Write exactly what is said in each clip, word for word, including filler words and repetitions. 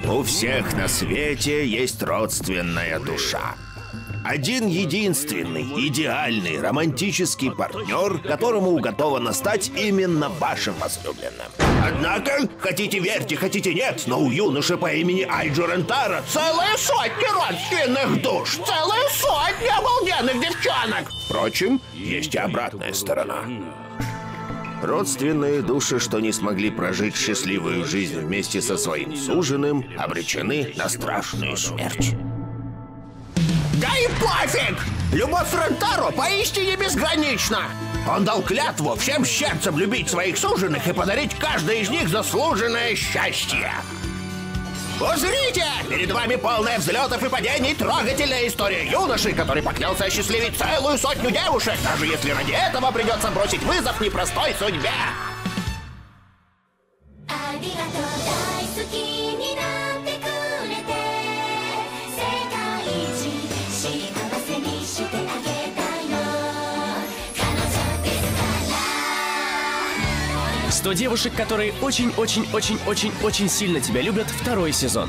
У всех на свете есть родственная душа. Один единственный, идеальный, романтический партнер, которому уготовано стать именно вашим возлюбленным. Однако, хотите верьте, хотите нет, но у юноши по имени Айджо Рентаро целые сотни родственных душ, целые сотни обалденных девчонок. Впрочем, есть и обратная сторона. Родственные души, что не смогли прожить счастливую жизнь вместе со своим суженым, обречены на страшную смерть. Да и пофиг! Любовь Рентаро поистине безгранична! Он дал клятву всем сердцем любить своих суженых и подарить каждой из них заслуженное счастье. Узрите! Перед вами полная взлетов и падений трогательная история юноши, который поклялся осчастливить целую сотню девушек, даже если ради этого придется бросить вызов непростой судьбе. сто девушек, которые очень-очень-очень-очень-очень сильно тебя любят, второй сезон.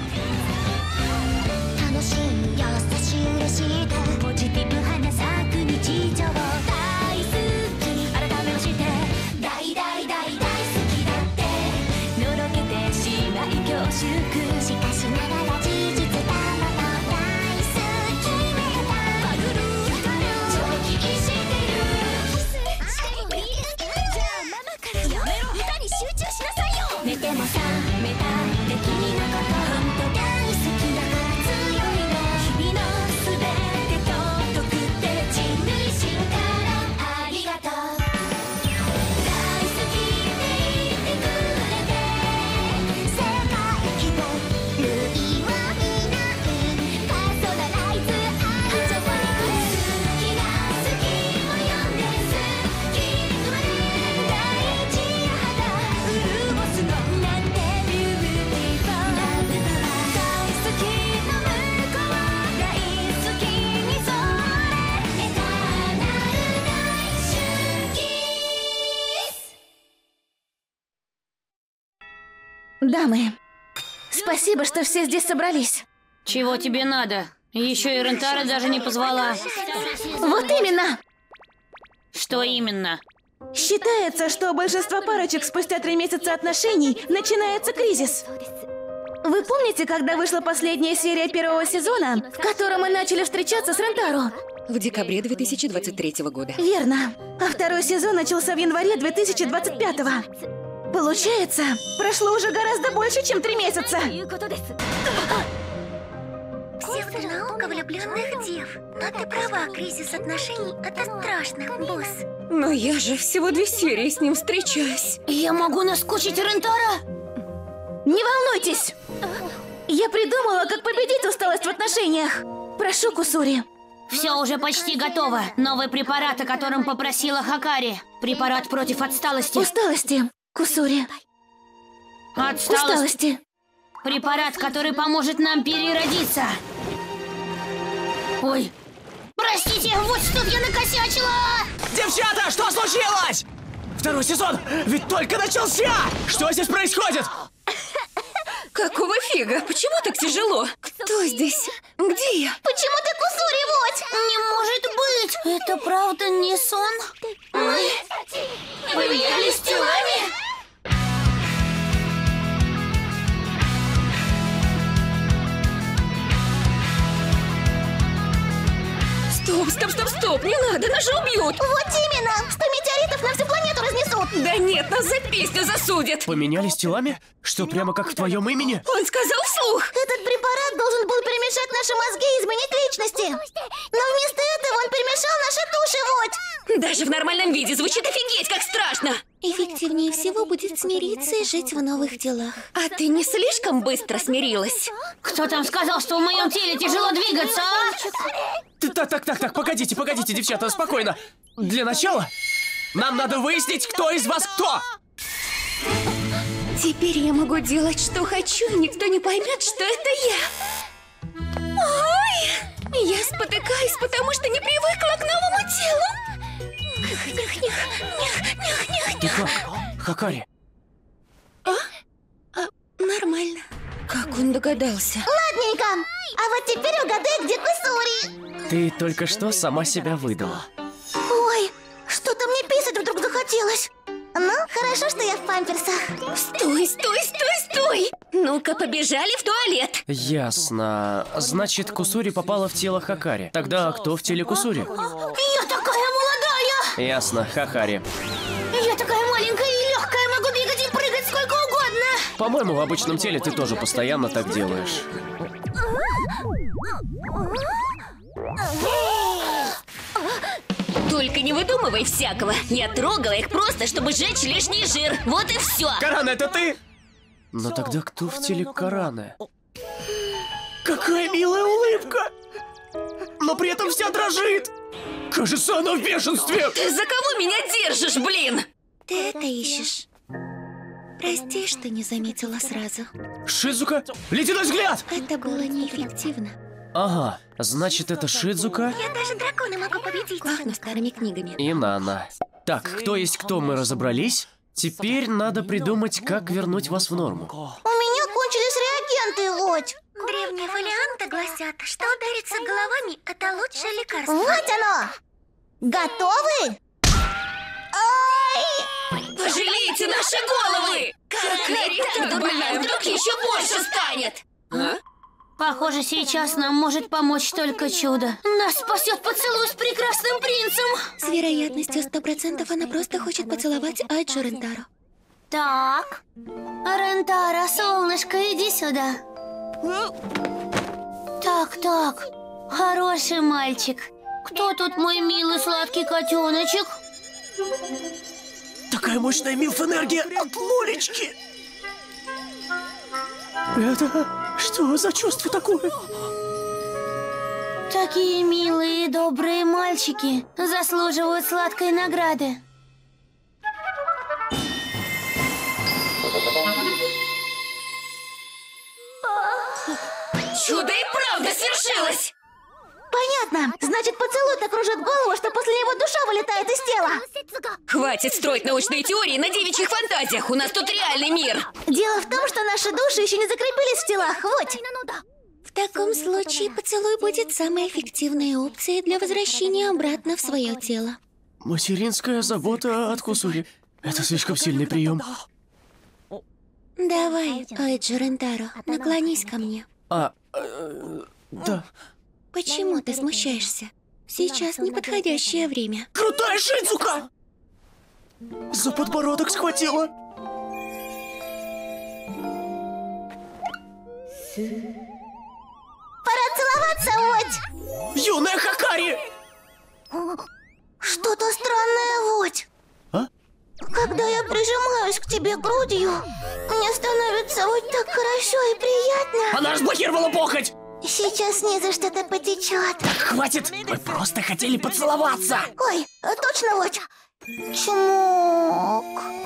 Дамы, спасибо, что все здесь собрались. Чего тебе надо? Еще и Рентаро даже не позвала. Вот именно! Что именно? Считается, что у большинства парочек спустя три месяца отношений начинается кризис. Вы помните, когда вышла последняя серия первого сезона, в котором мы начали встречаться с Рентаро? В декабре две тысячи двадцать третьего года. Верно. А второй сезон начался в январе две тысячи двадцать пятого. Получается, прошло уже гораздо больше, чем три месяца. Всех наука влюбленных дев. Но ты права, кризис отношений – это страшно, босс. Но я же всего две серии с ним встречаюсь. Я могу наскучить Рентаро? Не волнуйтесь! Я придумала, как победить усталость в отношениях. Прошу, Кусури. Все уже почти готово. Новый препарат, о котором попросила Хакари. Препарат против отсталости. Усталости, Кусури. Отсталость. Усталости. Препарат, который поможет нам переродиться. Ой. Простите, вот что я накосячила! Девчата, что случилось? Второй сезон ведь только начался! Что здесь происходит? Какого фига? Почему так тяжело? Кто здесь? Где я? Почему ты Кусури, вот? Не может быть! Это правда не сон? Мы поменялись телами? Стоп, стоп, стоп, стоп! Не надо, нас же убьют! Вот именно! Сто метеоритов на всю планету разнесут! Да нет, нас за песню засудят! Поменялись телами? Что, прямо как в твоем имени? Он сказал вслух! Этот препарат должен был перемешать наши мозги и изменить личности. Но вместо этого он перемешал наши души, вот! Даже в нормальном виде звучит офигеть, как страшно! Эффективнее всего будет смириться и жить в новых телах. А ты не слишком быстро смирилась? Кто там сказал, что в моем теле тяжело двигаться, а? Так, так, так, так, погодите, погодите, девчата, спокойно. Для начала нам надо выяснить, кто из вас кто. Теперь я могу делать, что хочу, и никто не поймет, что это я. Ой! Я спотыкаюсь, потому что не привыкла к новому телу. Нях, нях, нях, нях, нях. Ты как, Хакари? А? А, нормально. Как он догадался? догадался. Ладненько. А вот теперь угадай, где Кусури. Ты только что сама себя выдала. Ой, что-то мне писать вдруг захотелось. Ну, хорошо, что я в памперсах. Стой, стой, стой, стой! Ну-ка, побежали в туалет. Ясно. Значит, Кусури попала в тело Хакари. Тогда кто в теле Кусури? Я такая молодая! Ясно, Хакари. Я такая маленькая и легкая, могу бегать и прыгать сколько угодно! По-моему, в обычном теле ты тоже постоянно так делаешь. Только не выдумывай всякого. Я трогала их просто, чтобы сжечь лишний жир. Вот и все. Карана, это ты? Но тогда кто в теле Караны? Какая милая улыбка! Но при этом вся дрожит! Кажется, она в бешенстве! Ты за кого меня держишь, блин? Ты это ищешь. Прости, что не заметила сразу. Шидзука, ледяной взгляд! Это было неэффективно. Ага, значит, это Шидзука Я даже дракона могу победить. Пахну старыми книгами. и Нана. Так, кто есть кто, мы разобрались. Теперь надо придумать, как вернуть вас в норму. У меня кончились реагенты, Лодь. Древние фолианты гласят, что удариться головами – это лучшее лекарство. Вот оно! Готовы? Ой! Пожалейте наши головы! Хакари так больная, вдруг еще больше станет! А? Похоже, сейчас нам может помочь только чудо. Нас спасет поцелуй с прекрасным принцем! С вероятностью сто процентов она просто хочет поцеловать Айджи Рентаро. Так. Рентара, солнышко, иди сюда. Так, так. Хороший мальчик. Кто тут мой милый сладкий котеночек? Такая мощная милф-энергия от Лолечки! Это что за чувство такое? Такие милые и добрые мальчики заслуживают сладкой награды. Чудо и правда свершилось! Понятно. Значит, поцелуй так кружит голову, что после него душа вылетает из тела. Хватит строить научные теории на девичьих фантазиях. У нас тут реальный мир. Дело в том, что наши души еще не закрепились в телах. Вот. В таком случае поцелуй будет самой эффективной опцией для возвращения обратно в свое тело. Материнская забота от Кусури. Это слишком сильный прием. Давай, Айджи Рентаро, наклонись ко мне. А, э, да. Почему ты смущаешься? Сейчас неподходящее время. Крутая Шидзука! За подбородок схватила. Пора целоваться, Водь! Юная Хакари! Что-то странное, Водь. А? Когда я прижимаюсь к тебе грудью, мне становится вот так хорошо и приятно. Она разблокировала похоть! Сейчас снизу что-то потечет. Хватит! Мы просто хотели поцеловаться! Ой, точно, Водь. Чмок.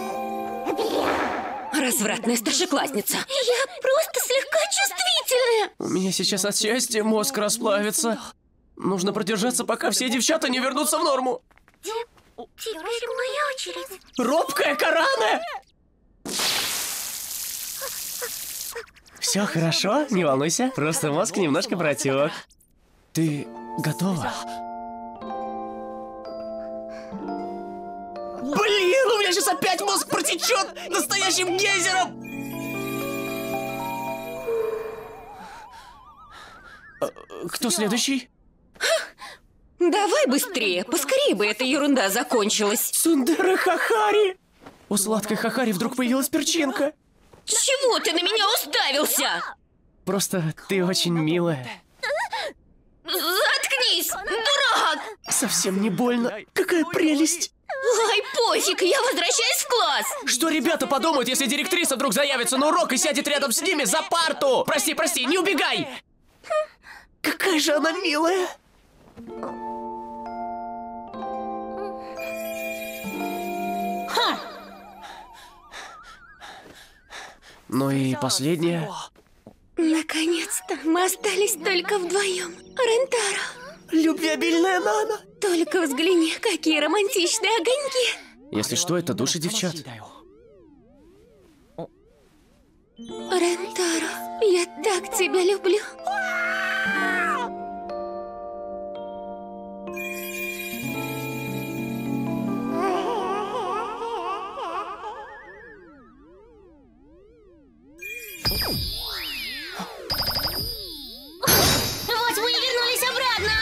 Развратная старшеклассница. Я просто слегка чувствительная. У меня сейчас от счастья мозг расплавится. Нужно продержаться, пока все девчата не вернутся в норму. Теперь моя очередь. Робкая Карана! Все хорошо, не волнуйся. Просто мозг немножко протек. Ты готова? Блин, у меня сейчас опять мозг протечет настоящим гейзером! А, кто следующий? Давай быстрее, поскорее бы эта ерунда закончилась. Сундера Хакари! У сладкой Хакари вдруг появилась перчинка. Чего ты на меня уставился? Просто ты очень милая. Заткнись, дурак! Совсем не больно. Какая прелесть! Ай, пофиг, я возвращаюсь в класс! Что ребята подумают, если директриса вдруг заявится на урок и сядет рядом с ними за парту? Прости, прости, не убегай! Какая же она милая! Ха! Ну и последняя. Наконец-то мы остались только вдвоем. Рентаро, Любвеобильная Нана. только взгляни, какие романтичные огоньки. Если что, это души девчат. Рентаро, я так тебя люблю. Вот мы и вернулись обратно!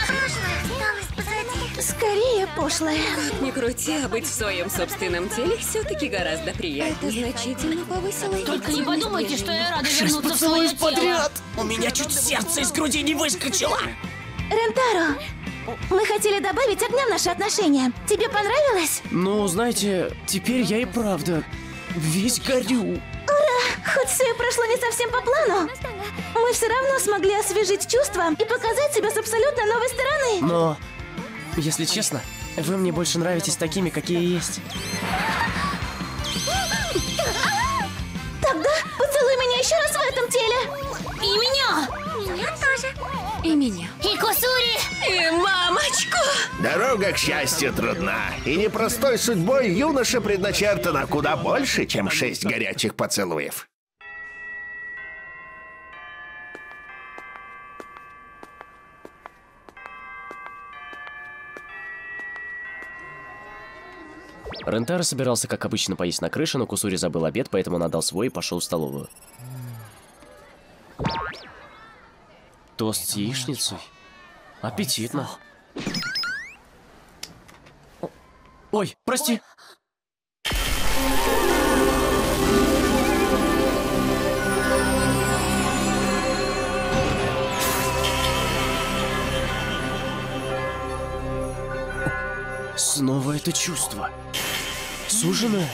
Скорее, пошлая. Как ни крути, а быть в своем собственном теле все-таки гораздо приятнее. Это значительно повысило... Только не подумайте, что я рада Шесть вернуться в свое поцелуев тело. подряд! У меня чуть сердце из груди не выскочило! Рентаро, мы хотели добавить огня в наши отношения. Тебе понравилось? Ну, знаете, теперь я и правда весь горю. Хоть все и прошло не совсем по плану, мы все равно смогли освежить чувства и показать себя с абсолютно новой стороны. Но, если честно, вы мне больше нравитесь такими, какие есть. Тогда поцелуй меня еще раз в этом теле. И меня! Меня тоже. И меня. И Кусури! И мамочку! Дорога к счастью трудна, и непростой судьбой юноша предначертано куда больше, чем шесть горячих поцелуев. Рентаро собирался, как обычно, поесть на крыше, но Кусури забыл обед, поэтому он отдал свой и пошел в столовую. Тост с яичницей? Аппетитно. Ой, прости. Снова это чувство. Суженая?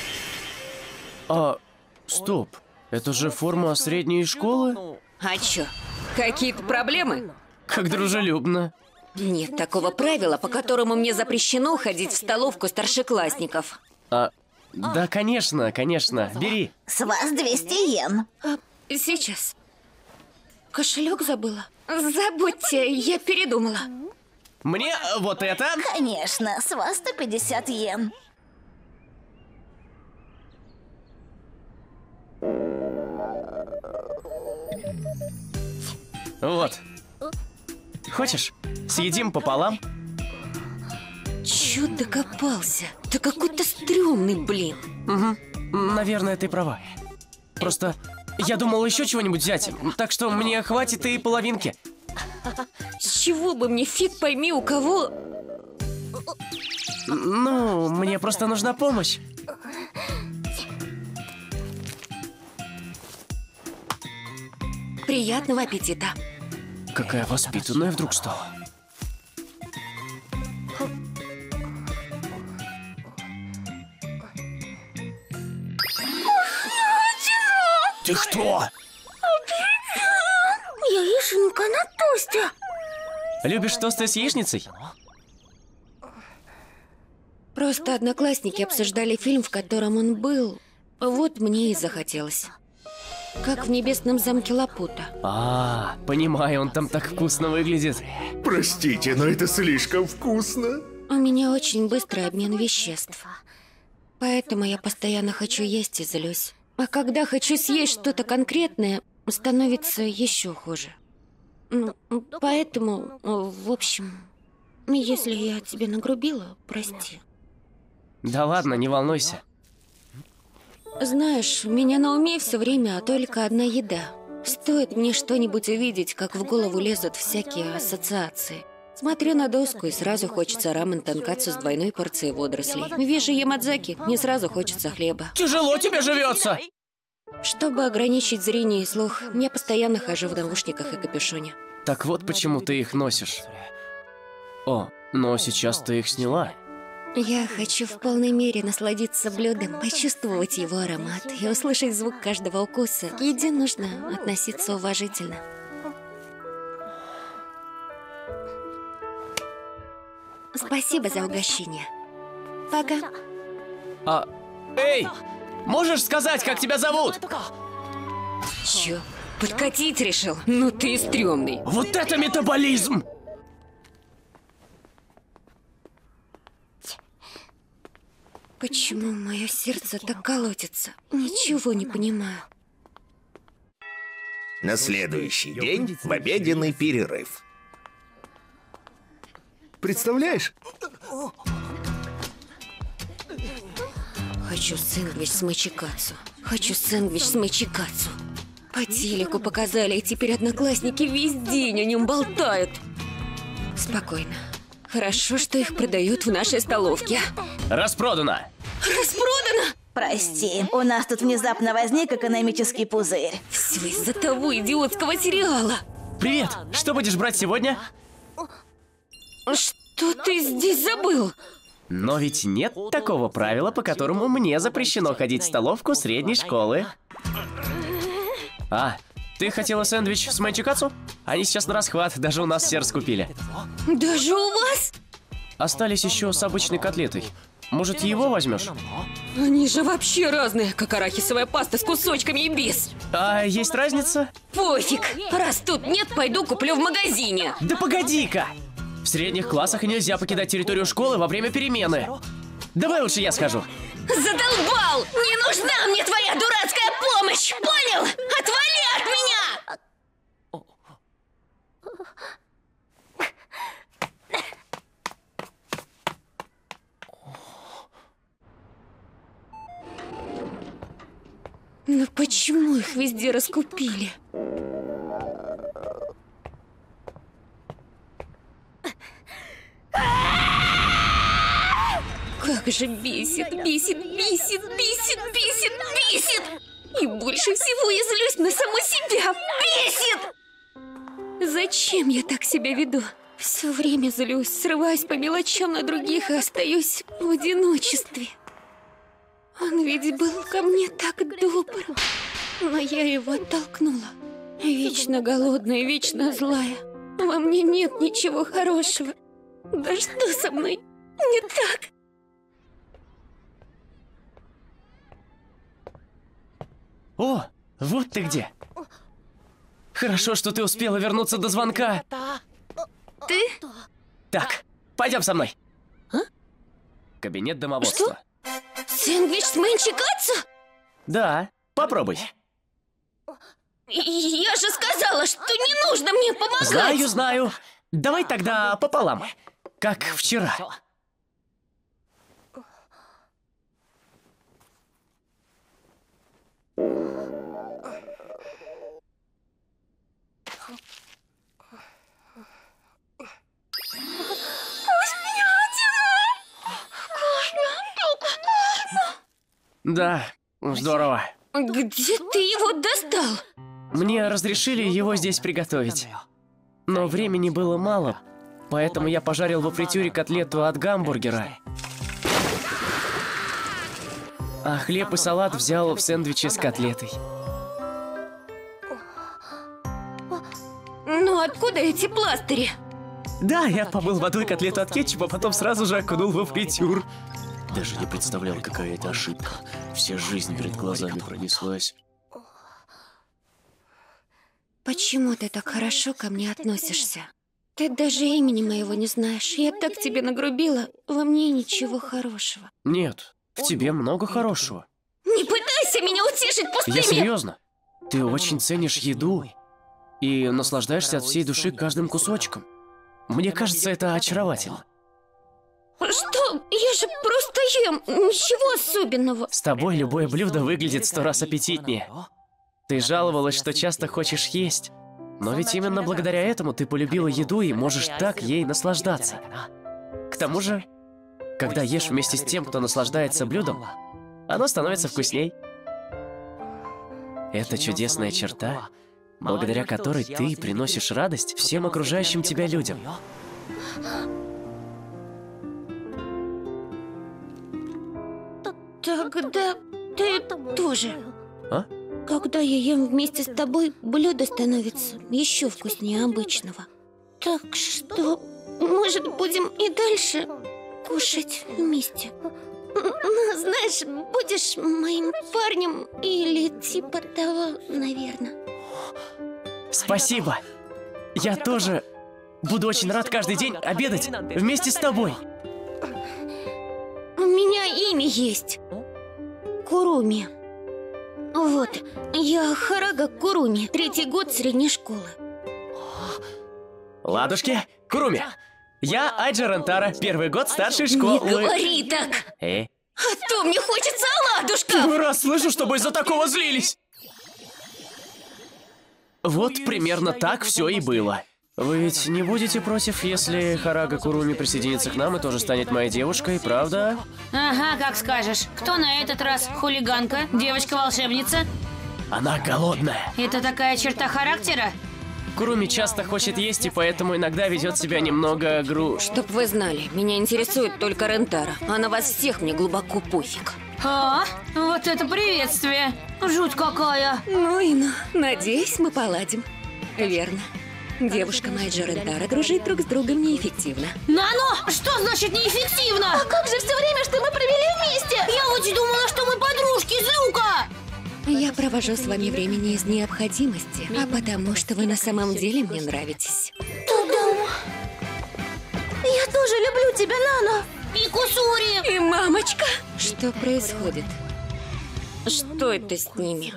А, стоп. Это же форма средней школы? А чё, какие-то проблемы? Как дружелюбно. Нет такого правила, по которому мне запрещено ходить в столовку старшеклассников. А, да, конечно, конечно. Бери. С вас двести йен. А, сейчас. Кошелек забыла. Забудьте, я передумала. Мне вот это. Конечно, с вас сто пятьдесят йен. Вот. Хочешь? Съедим пополам? Чё докопался? Ты какой-то стрёмный, блин. Угу. Наверное, ты права. Просто я думал еще чего-нибудь взять, так что мне хватит и половинки. С чего бы мне фиг пойми у кого... Ну, мне просто нужна помощь. Приятного аппетита. Какая воспитанная вдруг стала. Ты что? Яишенка на тосте. Любишь тосты с яичницей? Просто одноклассники обсуждали фильм, в котором он был. Вот мне и захотелось. Как в небесном замке Лапута. А, понимаю, он там так вкусно выглядит. Простите, но это слишком вкусно. У меня очень быстрый обмен веществ. Поэтому я постоянно хочу есть и злюсь. А когда хочу съесть что-то конкретное, становится еще хуже. Ну, поэтому, в общем, если я тебе нагрубила, прости. Да ладно, не волнуйся. Знаешь, у меня на уме все время только одна еда. Стоит мне что-нибудь увидеть, как в голову лезут всякие ассоциации. Смотрю на доску, и сразу хочется рамен тонкацу с двойной порцией водорослей. Вижу ямадзаки, не сразу хочется хлеба. Тяжело тебе живется. Чтобы ограничить зрение и слух, я постоянно хожу в наушниках и капюшоне. Так вот почему ты их носишь. О, но сейчас ты их сняла. Я хочу в полной мере насладиться блюдом, почувствовать его аромат и услышать звук каждого укуса. К еде нужно относиться уважительно. Спасибо за угощение. Пока. А, эй, можешь сказать, как тебя зовут? Чё, подкатить решил? Ну ты и стрёмный. Вот это метаболизм! Почему мое сердце так колотится? Ничего не понимаю. На следующий день в обеденный перерыв. Представляешь? Хочу сэндвич с мачикацу. Хочу сэндвич с мачикацу. По телеку показали, и теперь одноклассники весь день о нем болтают. Спокойно. Хорошо, что их продают в нашей столовке. Распродано! Распродано? Прости, у нас тут внезапно возник экономический пузырь. Все из-за того идиотского сериала. Привет! Что будешь брать сегодня? Что ты здесь забыл? Но ведь нет такого правила, по которому мне запрещено ходить в столовку средней школы. А, ты хотела сэндвич с манчикацу? Они сейчас на расхват, даже у нас все раскупили. Даже у вас? Остались еще с обычной котлетой. Может, его возьмешь? Они же вообще разные, как арахисовая паста с кусочками и без. А есть разница? Пофиг, раз тут нет, пойду куплю в магазине. Да погоди-ка! В средних классах нельзя покидать территорию школы во время перемены. Давай лучше я схожу. Задолбал! Не нужна мне твоя дурацкая помощь! Понял? Отвали от меня! Но почему их везде раскупили? Как же бесит, бесит, бесит, бесит, бесит, бесит! И больше всего я злюсь на саму себя! Бесит! Зачем я так себя веду? Все время злюсь, срываюсь по мелочам на других и остаюсь в одиночестве. Он ведь был ко мне так добр, но я его оттолкнула. Вечно голодная, вечно злая. Во мне нет ничего хорошего. Да что со мной не так? О, вот ты где. Хорошо, что ты успела вернуться до звонка. Ты? Так, пойдем со мной. А? Кабинет домоводства. Что? Сэндвич с манчикацу? Да, попробуй. Я же сказала, что не нужно мне помогать. Знаю, знаю. Давай тогда пополам, как вчера. Да, здорово. Где ты его достал? Мне разрешили его здесь приготовить. Но времени было мало, поэтому я пожарил во фритюре котлету от гамбургера. А хлеб и салат взял в сэндвиче с котлетой. Ну откуда эти пластыри? Да, я помыл водой котлету от кетчупа, потом сразу же окунул во фритюр. Даже не представлял, какая это ошибка. Вся жизнь перед глазами пронеслась. Почему ты так хорошо ко мне относишься? Ты даже имени моего не знаешь. Я так тебе нагрубила, во мне ничего хорошего. Нет, в тебе много хорошего. Не пытайся меня утешить пустыми! Я серьезно. Ты очень ценишь еду и наслаждаешься от всей души каждым кусочком. Мне кажется, это очаровательно. Что? Я же просто ем. Ничего особенного. С тобой любое блюдо выглядит сто раз аппетитнее. Ты жаловалась, что часто хочешь есть. Но ведь именно благодаря этому ты полюбила еду и можешь так ей наслаждаться. К тому же, когда ешь вместе с тем, кто наслаждается блюдом, оно становится вкусней. Это чудесная черта, благодаря которой ты приносишь радость всем окружающим тебя людям. Тогда ты тоже. А? Когда я ем вместе с тобой, блюдо становится еще вкуснее обычного. Так что, может, будем и дальше кушать вместе? Ну, знаешь, будешь моим парнем или типа того, наверное. Спасибо. Я тоже буду очень рад каждый день обедать вместе с тобой. У меня имя есть. Куруми. Вот, я Харага Куруми, третий год средней школы. Ладушки, Куруми. Я Айджи Рентаро, первый год старшей школы. Не говори так! Э? А то мне хочется оладушка! Первый раз слышу, чтобы из-за такого злились. Вот примерно так все и было. Вы ведь не будете против, если Харага Куруми присоединится к нам и тоже станет моей девушкой, правда? Ага, как скажешь. Кто на этот раз? Хулиганка? Девочка-волшебница? Она голодная. Это такая черта характера? Куруми часто хочет есть и поэтому иногда ведет себя немного груш. Чтоб вы знали, меня интересует только Рентаро, а на вас всех мне глубоко пофиг. А, вот это приветствие. Жуть какая. Ну и ну, надеюсь, мы поладим. Верно. Девушка Айджи Рентаро дружить друг с другом неэффективно. Нано, что значит неэффективно? А как же все время, что мы провели вместе? Я вот думала, что мы подружки, злюка! Я провожу с вами время не из необходимости, а потому что вы на самом деле мне нравитесь. Тудум. Я тоже люблю тебя, Нано. И Кусури! И мамочка! Что происходит? Что это с ними?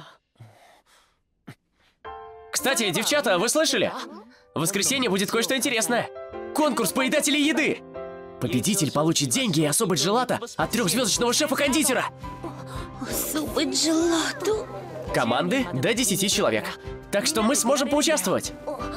Кстати, девчата, вы слышали? В воскресенье будет кое-что интересное. Конкурс поедателей еды. Победитель получит деньги и особый джелато от трехзвездочного шефа-кондитера. Особый джелато. Команды до десяти человек. Так что мы сможем поучаствовать.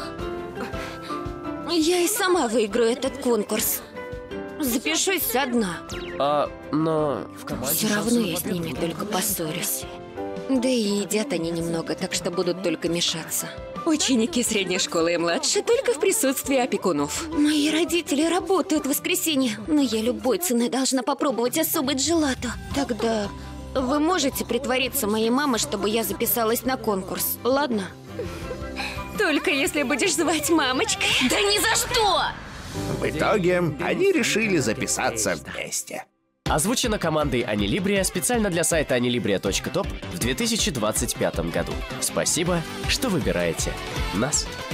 Я и сама выиграю этот конкурс. Запишусь одна. А, но... Все равно я с ними только поссорюсь. Да и едят они немного, так что будут только мешаться. Ученики средней школы и младше только в присутствии опекунов. Мои родители работают в воскресенье, но я любой ценой должна попробовать особый джелато. Тогда вы можете притвориться моей мамой, чтобы я записалась на конкурс, ладно? Только если будешь звать мамочкой. Да ни за что! В итоге они решили записаться вместе. Озвучено командой Анилибрия специально для сайта анилибрия точка топ в две тысячи двадцать пятом году. Спасибо, что выбираете нас.